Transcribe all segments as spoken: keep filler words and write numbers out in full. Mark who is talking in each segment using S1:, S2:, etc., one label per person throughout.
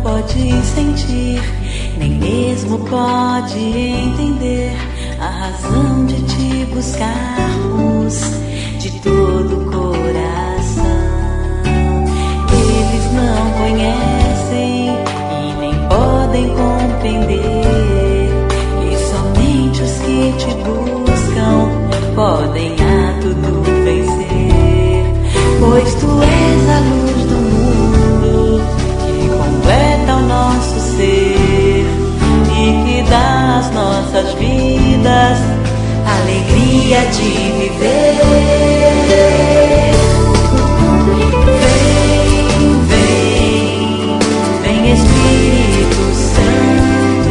S1: pode sentir, nem mesmo pode entender a razão de te buscarmos de todo o coração. Eles não conhecem e nem podem compreender que somente os que te buscam podem a tudo vencer, pois tu és a luz do mundo que completa o nosso ser e que dá às nossas vidas a alegria de viver. Vem, vem, vem Espírito Santo,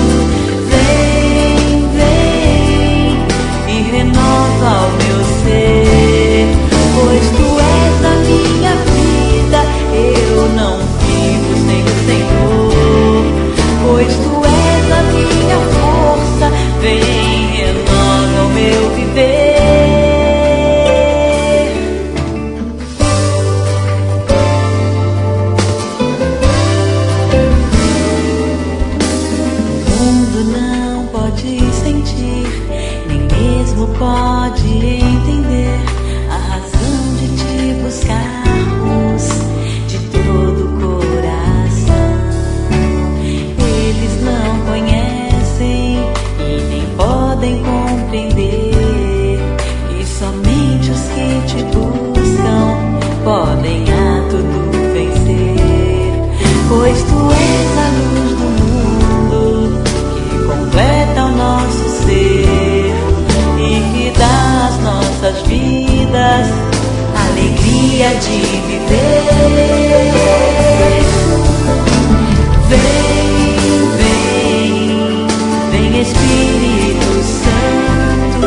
S1: vem, vem e renova o meu ser, pois tu és a minha vida, eu não vivo sem o Senhor, pois tu és a minha força, vem, renova o meu viver. O mundo não pode sentir, nem mesmo pode entender a razão de te buscarmos de todo o coração. Eles não conhecem e nem podem compreender que somente os que te buscam podem a tudo vencer, pois tu és a luz do mundo que completa o nosso ser e que dá às nossas vidas a alegria de viver. Vem, vem, vem Espírito Santo,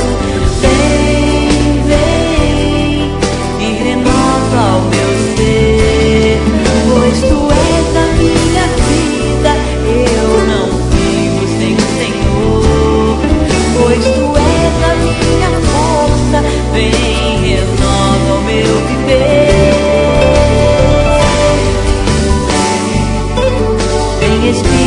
S1: vem, vem e renova o meu ser, pois tu és a minha vida, eu não vivo sem o Senhor, pois tu és a minha força, vem, renova o meu viver. Vem Espírito